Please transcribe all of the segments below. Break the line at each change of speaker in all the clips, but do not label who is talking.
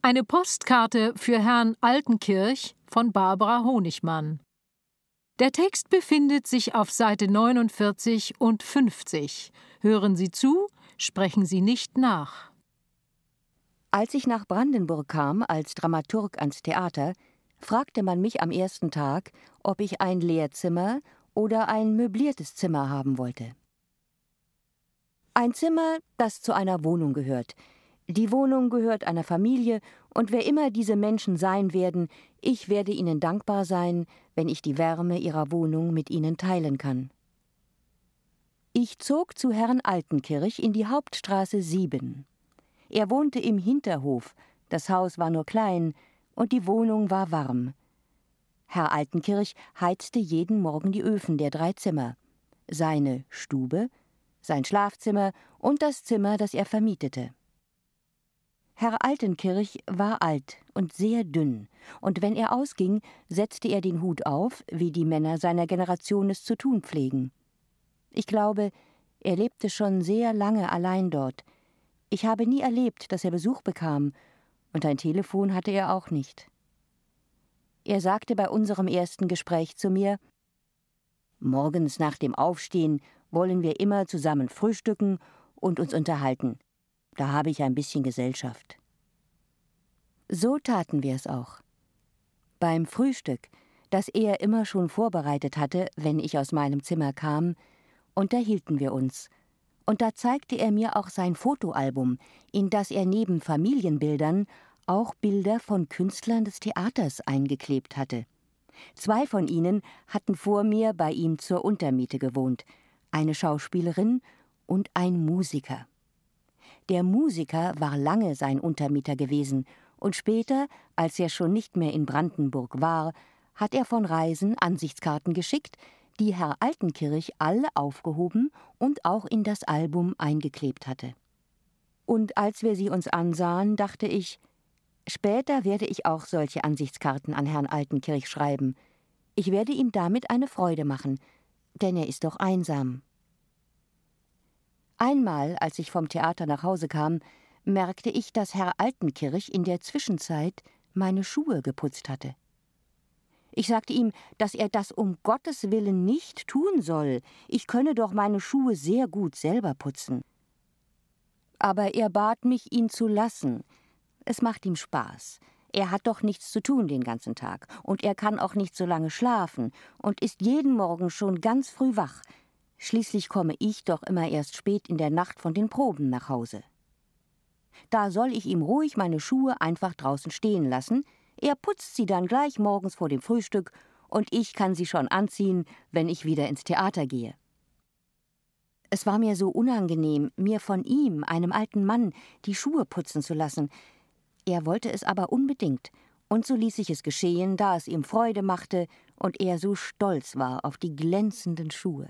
Eine Postkarte für Herrn Altenkirch von Barbara Honigmann. Der Text befindet sich auf Seite 49 und 50. Hören Sie zu, sprechen Sie nicht nach.
Als ich nach Brandenburg kam als Dramaturg ans Theater, fragte man mich am ersten Tag, ob ich ein Lehrzimmer oder ein möbliertes Zimmer haben wollte. Ein Zimmer, das zu einer Wohnung gehört. Die Wohnung gehört einer Familie, und wer immer diese Menschen sein werden, ich werde ihnen dankbar sein, wenn ich die Wärme ihrer Wohnung mit ihnen teilen kann. Ich zog zu Herrn Altenkirch in die Hauptstraße 7. Er wohnte im Hinterhof, das Haus war nur klein und die Wohnung war warm. Herr Altenkirch heizte jeden Morgen die Öfen der 3 Zimmer, seine Stube, sein Schlafzimmer und das Zimmer, das er vermietete. Herr Altenkirch war alt und sehr dünn, und wenn er ausging, setzte er den Hut auf, wie die Männer seiner Generation es zu tun pflegen. Ich glaube, er lebte schon sehr lange allein dort. Ich habe nie erlebt, dass er Besuch bekam, und ein Telefon hatte er auch nicht. Er sagte bei unserem ersten Gespräch zu mir: »Morgens nach dem Aufstehen wollen wir immer zusammen frühstücken und uns unterhalten. Da habe ich ein bisschen Gesellschaft.« So taten wir es auch. Beim Frühstück, das er immer schon vorbereitet hatte, wenn ich aus meinem Zimmer kam, unterhielten wir uns. Und da zeigte er mir auch sein Fotoalbum, in das er neben Familienbildern auch Bilder von Künstlern des Theaters eingeklebt hatte. 2 von ihnen hatten vor mir bei ihm zur Untermiete gewohnt, eine Schauspielerin und ein Musiker. Der Musiker war lange sein Untermieter gewesen, und später, als er schon nicht mehr in Brandenburg war, hat er von Reisen Ansichtskarten geschickt, die Herr Altenkirch alle aufgehoben und auch in das Album eingeklebt hatte. Und als wir sie uns ansahen, dachte ich, später werde ich auch solche Ansichtskarten an Herrn Altenkirch schreiben. Ich werde ihm damit eine Freude machen, denn er ist doch einsam. Einmal, als ich vom Theater nach Hause kam, merkte ich, dass Herr Altenkirch in der Zwischenzeit meine Schuhe geputzt hatte. Ich sagte ihm, dass er das um Gottes Willen nicht tun soll. Ich könne doch meine Schuhe sehr gut selber putzen. Aber er bat mich, ihn zu lassen. Es macht ihm Spaß. Er hat doch nichts zu tun den ganzen Tag. Und er kann auch nicht so lange schlafen und ist jeden Morgen schon ganz früh wach. Schließlich komme ich doch immer erst spät in der Nacht von den Proben nach Hause. Da soll ich ihm ruhig meine Schuhe einfach draußen stehen lassen. Er putzt sie dann gleich morgens vor dem Frühstück und ich kann sie schon anziehen, wenn ich wieder ins Theater gehe. Es war mir so unangenehm, mir von ihm, einem alten Mann, die Schuhe putzen zu lassen. Er wollte es aber unbedingt, und so ließ ich es geschehen, da es ihm Freude machte und er so stolz war auf die glänzenden Schuhe.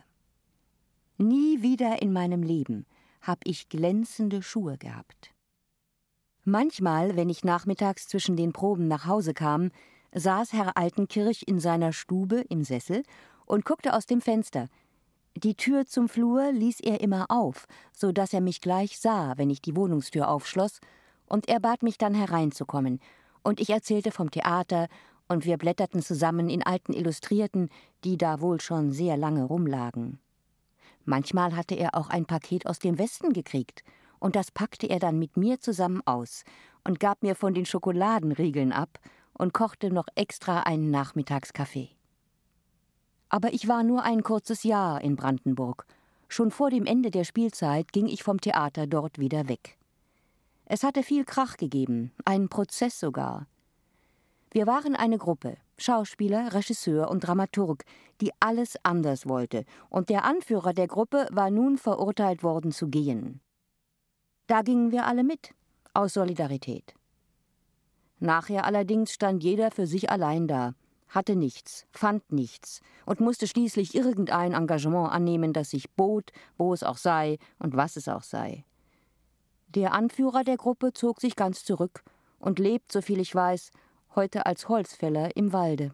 Nie wieder in meinem Leben habe ich glänzende Schuhe gehabt. Manchmal, wenn ich nachmittags zwischen den Proben nach Hause kam, saß Herr Altenkirch in seiner Stube im Sessel und guckte aus dem Fenster. Die Tür zum Flur ließ er immer auf, so dass er mich gleich sah, wenn ich die Wohnungstür aufschloss, und er bat mich dann hereinzukommen, und ich erzählte vom Theater, und wir blätterten zusammen in alten Illustrierten, die da wohl schon sehr lange rumlagen. Manchmal hatte er auch ein Paket aus dem Westen gekriegt, und das packte er dann mit mir zusammen aus und gab mir von den Schokoladenriegeln ab und kochte noch extra einen Nachmittagskaffee. Aber ich war nur ein kurzes Jahr in Brandenburg. Schon vor dem Ende der Spielzeit ging ich vom Theater dort wieder weg. Es hatte viel Krach gegeben, einen Prozess sogar. Wir waren eine Gruppe, Schauspieler, Regisseur und Dramaturg, die alles anders wollte, und der Anführer der Gruppe war nun verurteilt worden zu gehen. Da gingen wir alle mit, aus Solidarität. Nachher allerdings stand jeder für sich allein da, hatte nichts, fand nichts und musste schließlich irgendein Engagement annehmen, das sich bot, wo es auch sei und was es auch sei. Der Anführer der Gruppe zog sich ganz zurück und lebt, soviel ich weiß, heute als Holzfäller im Walde.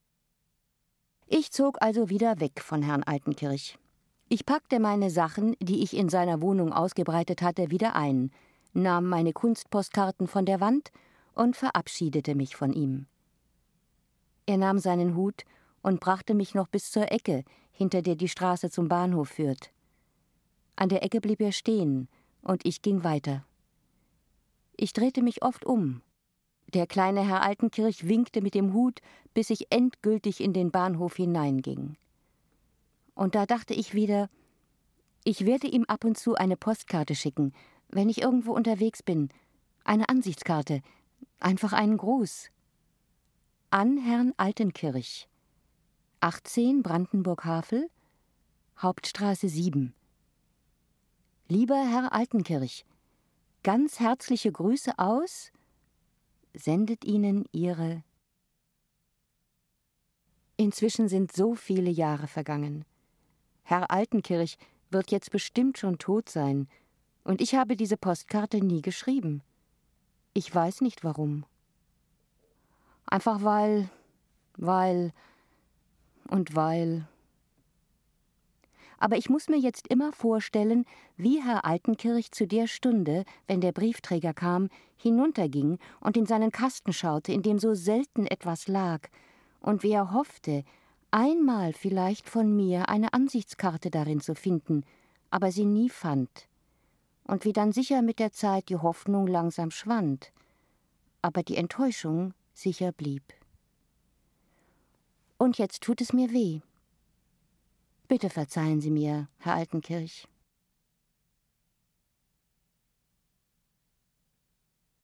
Ich zog also wieder weg von Herrn Altenkirch. Ich packte meine Sachen, die ich in seiner Wohnung ausgebreitet hatte, wieder ein, nahm meine Kunstpostkarten von der Wand und verabschiedete mich von ihm. Er nahm seinen Hut und brachte mich noch bis zur Ecke, hinter der die Straße zum Bahnhof führt. An der Ecke blieb er stehen, und ich ging weiter. Ich drehte mich oft um. Der kleine Herr Altenkirch winkte mit dem Hut, bis ich endgültig in den Bahnhof hineinging. Und da dachte ich wieder, ich werde ihm ab und zu eine Postkarte schicken, wenn ich irgendwo unterwegs bin, eine Ansichtskarte, einfach einen Gruß. An Herrn Altenkirch, 18 Brandenburg-Havel, Hauptstraße 7. Lieber Herr Altenkirch, ganz herzliche Grüße aus, sendet Ihnen Ihre. Inzwischen sind so viele Jahre vergangen. Herr Altenkirch wird jetzt bestimmt schon tot sein, und ich habe diese Postkarte nie geschrieben. Ich weiß nicht warum. Einfach weil. Aber ich muss mir jetzt immer vorstellen, wie Herr Altenkirch zu der Stunde, wenn der Briefträger kam, hinunterging und in seinen Kasten schaute, in dem so selten etwas lag, und wie er hoffte, einmal vielleicht von mir eine Ansichtskarte darin zu finden, aber sie nie fand, und wie dann sicher mit der Zeit die Hoffnung langsam schwand, aber die Enttäuschung sicher blieb. Und jetzt tut es mir weh. Bitte verzeihen Sie mir, Herr Altenkirch.